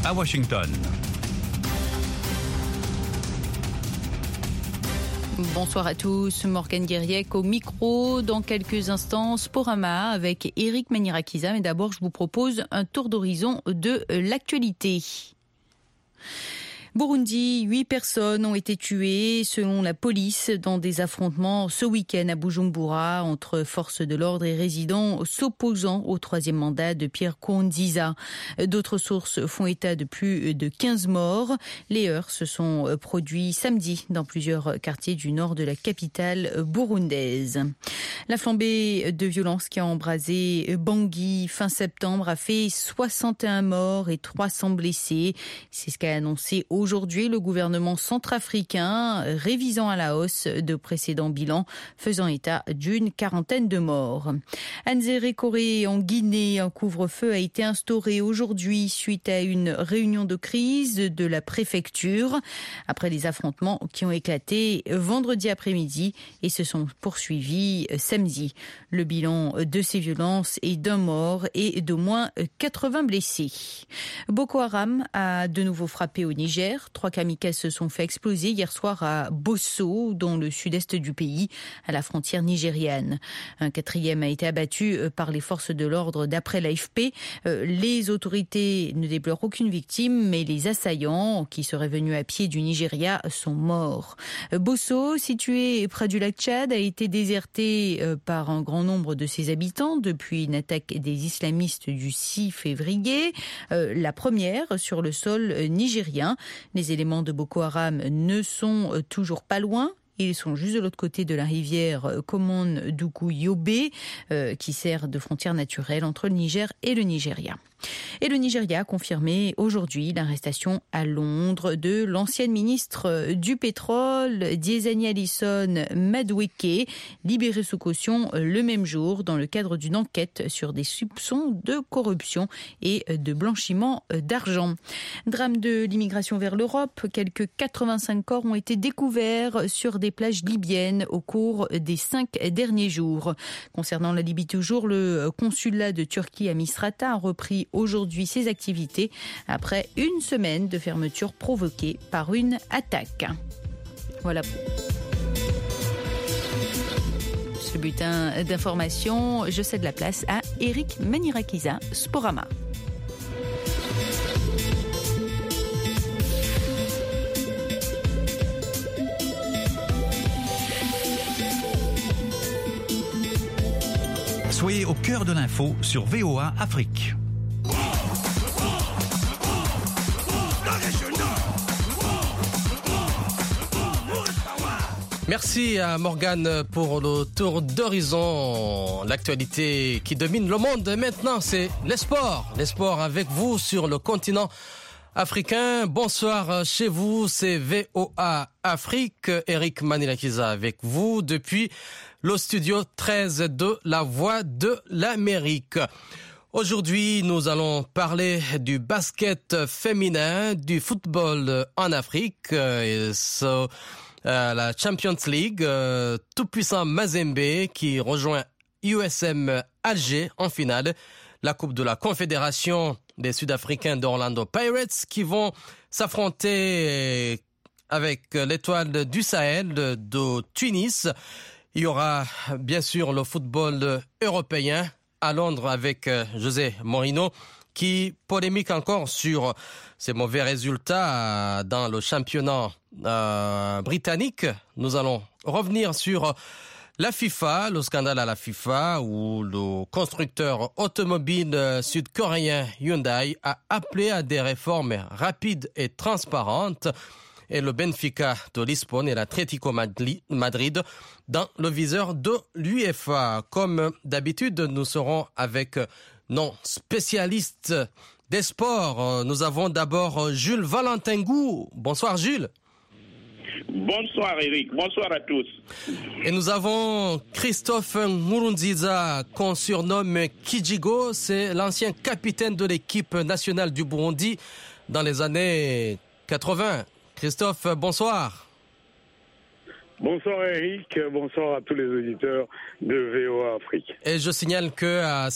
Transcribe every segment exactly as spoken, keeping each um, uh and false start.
à Washington. Bonsoir à tous, Morgane Guériec au micro. Dans quelques instants, Sporama avec Eric Manirakiza. Mais d'abord, je vous propose un tour d'horizon de l'actualité. Burundi, huit personnes ont été tuées selon la police dans des affrontements ce week-end à Bujumbura entre forces de l'ordre et résidents s'opposant au troisième mandat de Pierre Nkurunziza. D'autres sources font état de plus de quinze morts. Les heurts se sont produits samedi dans plusieurs quartiers du nord de la capitale burundaise. La flambée de violence qui a embrasé Bangui fin septembre a fait soixante et un morts et trois cents blessés. C'est ce qu'a annoncé aujourd'hui le gouvernement centrafricain, révisant à la hausse de précédents bilans, faisant état d'une quarantaine de morts. À Nzérékoré, en Guinée, un couvre-feu a été instauré aujourd'hui suite à une réunion de crise de la préfecture, après les affrontements qui ont éclaté vendredi après-midi et se sont poursuivis samedi. Le bilan de ces violences est d'un mort et d'au moins quatre-vingts blessés. Boko Haram a de nouveau frappé au Niger. Trois kamikazes se sont fait exploser hier soir à Bosso, dans le sud-est du pays, à la frontière nigériane. Un quatrième a été abattu par les forces de l'ordre d'après l'A F P. Les autorités ne déplorent aucune victime, mais les assaillants, qui seraient venus à pied du Nigeria, sont morts. Bosso, situé près du lac Tchad, a été déserté par un grand nombre de ses habitants depuis une attaque des islamistes du six février, la première sur le sol nigérien. Les éléments de Boko Haram ne sont toujours pas loin. Ils sont juste de l'autre côté de la rivière Komon-Duku-Yobe, euh, qui sert de frontière naturelle entre le Niger et le Nigeria. Et le Nigeria a confirmé aujourd'hui l'arrestation à Londres de l'ancienne ministre du pétrole, Diezani Alison Madueke, libérée sous caution le même jour dans le cadre d'une enquête sur des soupçons de corruption et de blanchiment d'argent. Drame de l'immigration vers l'Europe, quelques quatre-vingt-cinq corps ont été découverts sur des plages libyennes au cours des cinq derniers jours. Concernant la Libye toujours, le consulat de Turquie à Misrata a repris aujourd'hui ses activités après une semaine de fermeture provoquée par une attaque. Voilà. Ce bulletin d'information, je cède la place à Eric Manirakiza, Sporama. Soyez au cœur de l'info sur V O A Afrique. Merci à Morgane pour le tour d'horizon. L'actualité qui domine le monde maintenant, c'est les sports. Les sports avec vous sur le continent africain. Bonsoir chez vous, c'est V O A Afrique. Eric Manirakiza avec vous depuis le studio treize de La Voix de l'Amérique. Aujourd'hui, nous allons parler du basket féminin, du football en Afrique. Et ce, Euh, la Champions League, euh, tout-puissant Mazembe qui rejoint U S M Alger en finale. La Coupe de la Confédération des Sud-Africains d'Orlando Pirates qui vont s'affronter avec l'Étoile du Sahel de Tunis. Il y aura bien sûr le football européen à Londres avec José Mourinho qui polémique encore sur ses mauvais résultats dans le championnat euh, britannique. Nous allons revenir sur la FIFA, le scandale à la FIFA où le constructeur automobile sud-coréen Hyundai a appelé à des réformes rapides et transparentes. Et le Benfica de Lisbonne et l'Atlético Madrid dans le viseur de l'UEFA. Comme d'habitude, nous serons avec nos spécialistes des sports. Nous avons d'abord Jules Valentin-Gou. Bonsoir Jules. Bonsoir Eric, bonsoir à tous. Et nous avons Christophe Nkurunziza qu'on surnomme Kijigo. C'est l'ancien capitaine de l'équipe nationale du Burundi dans les années quatre-vingts. Christophe, bonsoir. Bonsoir Eric, bonsoir à tous les auditeurs de V O A Afrique. Et je signale que euh, c'est la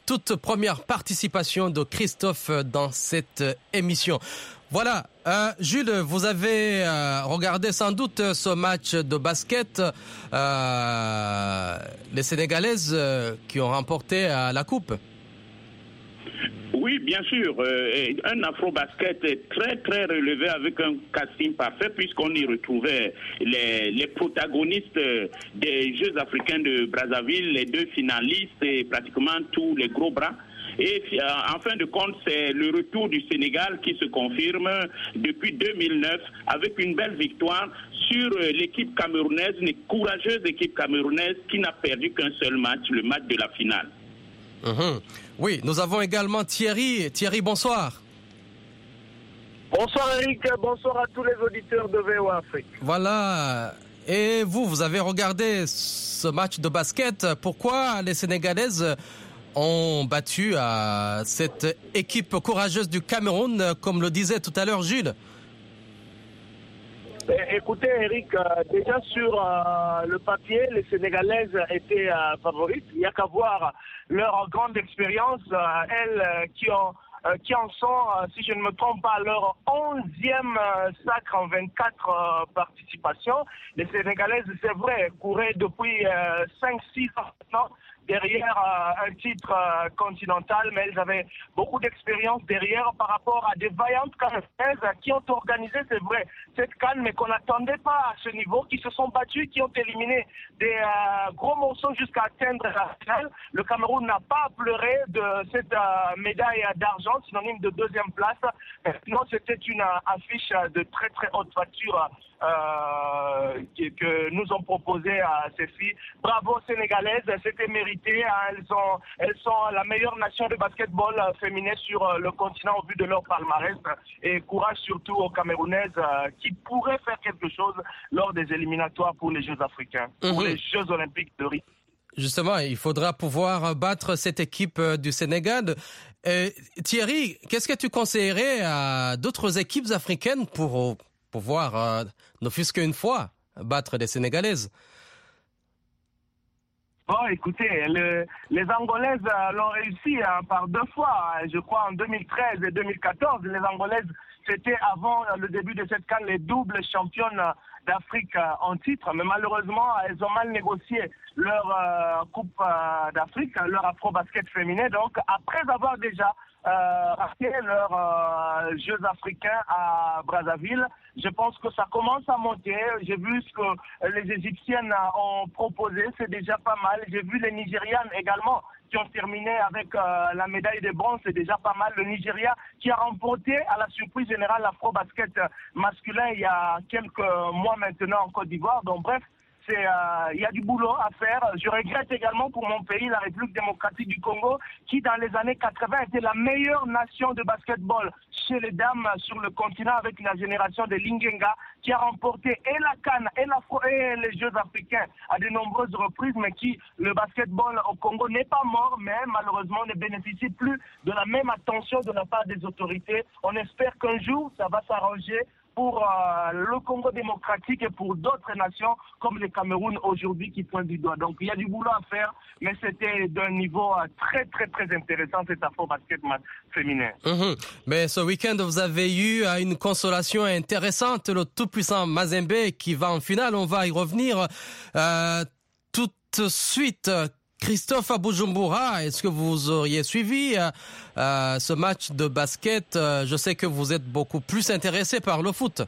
toute première participation de Christophe dans cette émission. Voilà, euh, Jules, vous avez euh, regardé sans doute ce match de basket, euh, les Sénégalaises euh, qui ont remporté euh, la coupe. Oui, bien sûr. Euh, un afro-basket très, très relevé avec un casting parfait puisqu'on y retrouvait les, les protagonistes des Jeux africains de Brazzaville, les deux finalistes et pratiquement tous les gros bras. Et en fin de compte, c'est le retour du Sénégal qui se confirme depuis deux mille neuf avec une belle victoire sur l'équipe camerounaise, une courageuse équipe camerounaise qui n'a perdu qu'un seul match, le match de la finale. Mmh. Oui, nous avons également Thierry. Thierry, bonsoir. Bonsoir Eric, bonsoir à tous les auditeurs de V O A Afrique. Voilà. Et vous, vous avez regardé ce match de basket. Pourquoi les Sénégalaises ont battu euh, cette équipe courageuse du Cameroun, comme le disait tout à l'heure Jules? Écoutez Eric, euh, déjà sur euh, le papier, les Sénégalaises étaient euh, favorites. Il n'y a qu'à voir leur grande expérience, euh, elles euh, qui, ont, euh, qui en sont, euh, si je ne me trompe pas, leur onzième euh, sacre en vingt-quatre euh, participations. Les Sénégalaises, c'est vrai, couraient depuis euh, cinq six ans maintenant derrière euh, un titre euh, continental, mais elles avaient beaucoup d'expérience derrière par rapport à des vaillantes Camerounaises qui ont organisé, c'est vrai, cette CAN, mais qu'on n'attendait pas à ce niveau, qui se sont battues, qui ont éliminé des euh, gros morceaux jusqu'à atteindre la finale. Le Cameroun n'a pas pleuré de cette euh, médaille d'argent, synonyme de deuxième place. Sinon, c'était une euh, affiche de très très haute facture euh, qui, que nous ont proposé à ces filles. Bravo Sénégalaises, c'était mérité. Elles sont, elles sont la meilleure nation de basketball féminin sur le continent au vu de leur palmarès. Et courage surtout aux Camerounaises qui pourraient faire quelque chose lors des éliminatoires pour les Jeux africains, mmh. pour les Jeux olympiques de Rio. Justement, il faudra pouvoir battre cette équipe du Sénégal. Euh, Thierry, qu'est-ce que tu conseillerais à d'autres équipes africaines pour pouvoir, euh, ne fût-ce qu'une fois, battre les Sénégalaises? Bon, écoutez, le, les Angolaises euh, l'ont réussi hein, par deux fois, je crois en deux mille treize et deux mille quatorze. Les Angolaises, c'était avant le début de cette CAN les doubles championnes d'Afrique euh, en titre, mais malheureusement, elles ont mal négocié leur euh, Coupe euh, d'Afrique, leur afro-basket féminin. Donc, après avoir déjà euh, raté leurs euh, Jeux africains à Brazzaville, je pense que ça commence à monter. J'ai vu ce que les Égyptiennes ont proposé, c'est déjà pas mal. J'ai vu les Nigérianes également qui ont terminé avec euh, la médaille de bronze, c'est déjà pas mal. Le Nigeria qui a remporté à la surprise générale l'afro-basket masculin il y a quelques mois maintenant en Côte d'Ivoire. Donc bref, il euh, y a du boulot à faire. Je regrette également pour mon pays, la République démocratique du Congo, qui dans les années quatre-vingt était la meilleure nation de basketball chez les dames sur le continent avec la génération de Lingenga, qui a remporté et la CAN et, la, et les Jeux africains à de nombreuses reprises, mais qui, le basketball au Congo n'est pas mort, mais malheureusement ne bénéficie plus de la même attention de la part des autorités. On espère qu'un jour, ça va s'arranger pour euh, le Congo démocratique et pour d'autres nations comme le Cameroun aujourd'hui qui pointent du doigt. Donc il y a du boulot à faire, mais c'était d'un niveau euh, très très très intéressant cet afro-basket féminin. Mmh. Mais ce week-end, vous avez eu euh, une consolation intéressante, le tout-puissant Mazembe qui va en finale. On va y revenir euh, tout de suite. Christophe à Bujumbura, est-ce que vous auriez suivi euh, euh, ce match de basket? euh, Je sais que vous êtes beaucoup plus intéressé par le foot.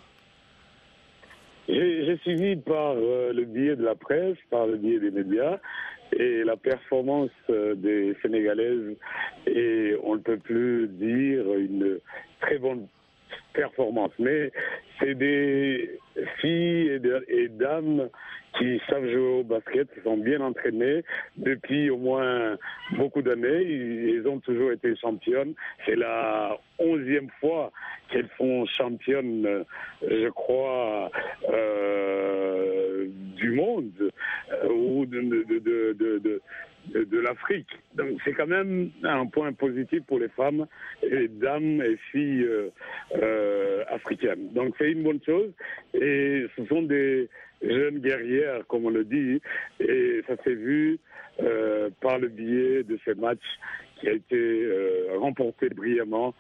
J'ai, j'ai suivi par euh, le biais de la presse, par le biais des médias, et la performance euh, des Sénégalaises est, on ne peut plus dire, une très bonne performance. Mais c'est des filles et, de, et dames qui savent jouer au basket, qui sont bien entraînées depuis au moins beaucoup d'années. Ils ont toujours été championnes. C'est la onzième fois qu'elles font championnes, je crois, euh, du monde. ou de, de, de, de, de, de, de l'Afrique. Donc c'est quand même un point positif pour les femmes et dames et filles euh, euh, africaines. Donc c'est une bonne chose et ce sont des jeunes guerrières, comme on le dit, et ça s'est vu euh, par le biais de ces matchs qui a été euh, remporté brillamment